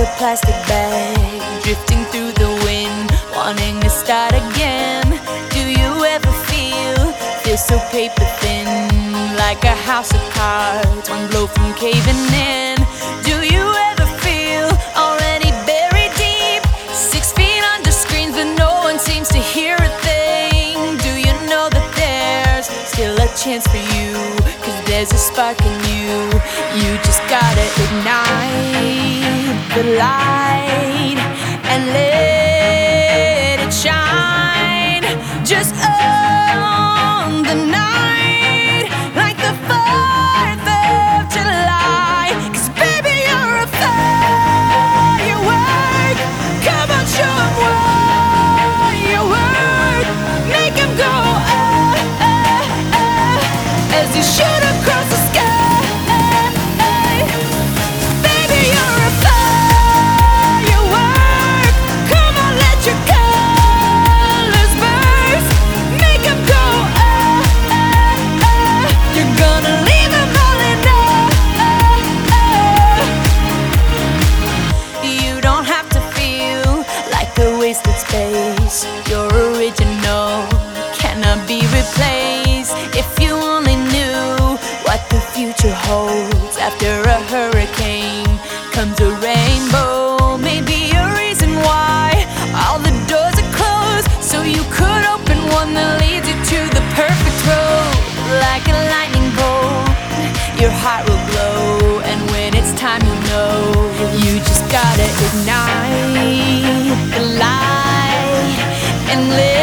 plastic bag, drifting through the wind, wanting to start again. Do you ever feel so paper thin, like a house of cards, one blow from caving in? Do you ever feel already buried deep, 6 feet under screens, but no one seems to hear a thing? Do you know that there's still a chance for you, 'cause there's a spark in you? You just gotta ignite the light and let it shine. Just own the night like the 4th of July. 'Cause baby, you're a firework. Come on, show 'em what you work. Make 'em go ah, ah, ah, as you shoot across the sky. Baby, you're a firework. Come on, let your colors burst. Make 'em go ah, ah, ah. You're gonna leave 'em all in awe. You don't have to feel like a wasted space. Your original cannot be replaced. If you only knew what the future holds, after a hurricane comes a rainbow. Maybe a reason why all the doors are closed, so you could open one that leads you to the perfect road. Like a lightning bolt, your heart will glow, and when it's time, you'll know. You just gotta ignite the light and live